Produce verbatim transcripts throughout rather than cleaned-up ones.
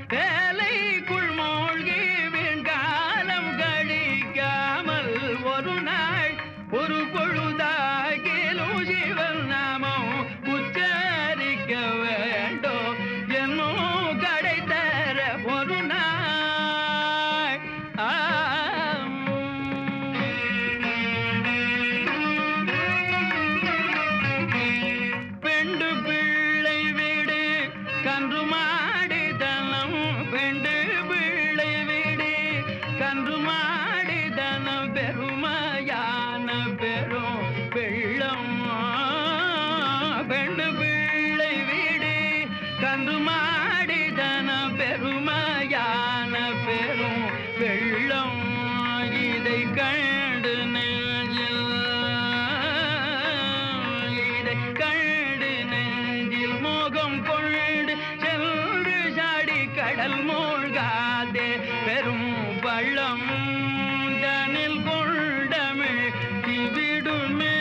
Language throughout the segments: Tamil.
வேலைக்குள் மூழ்கி வீண்காலம் கழிக்காமல் ஒரு நாள் ஒரு பொழுதாகிலும் சிவன் நாமம் உச்சரிக்க வேண்டும் என்னோ கடை தர ஒரு நாள் பெண்டு பிள்ளை வீடு கன்று மாடிதனம் பெண்டு பிள்ளை வீடு கன்று மாடிதனம் பெருமையான பெரும் வெள்ளம் பெண்டு பிள்ளை வீடு கன்று மாடிதனம் பெருமையான பெரும் வெள்ளம் இதை கண்டு நெஞ்சில் இதை கண்டு நெஞ்சில் மோகம் கொண்டு சென்று சாடி கடல் மூழ்காதே பெரும் பள்ளம் தனில் கொண்டமிழ் திவிடுமே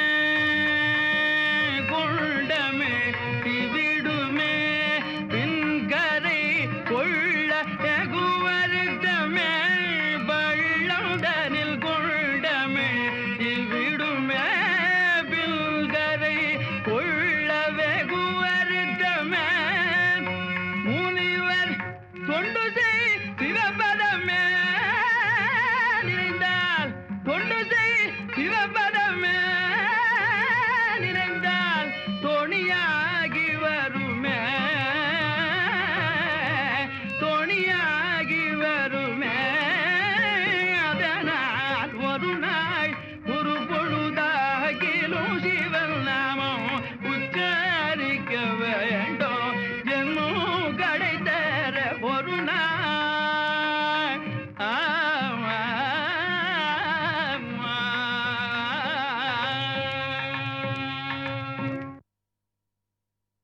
கொண்டமே திவிடுமே பின்கரை கொள்ள எகுவருத்தமே பள்ளம் தனில் கொண்டமே திவிடுமே பின்கரை கொள்ள வெகுவருத்தமே முனிவர் தொண்டு செய் சிவபதமே நினைந்தால் தொண்டு செய் சிவபதமே நினைந்தால் தோணியாகி வருமே தோணியாகி வருமே அதனால் ஒரு நாள் ஒரு பொழுதாகிலும் சிவன் நாமம் உச்சரிக்க வேண்டும் என்னும் கடை தர ஒரு நாள்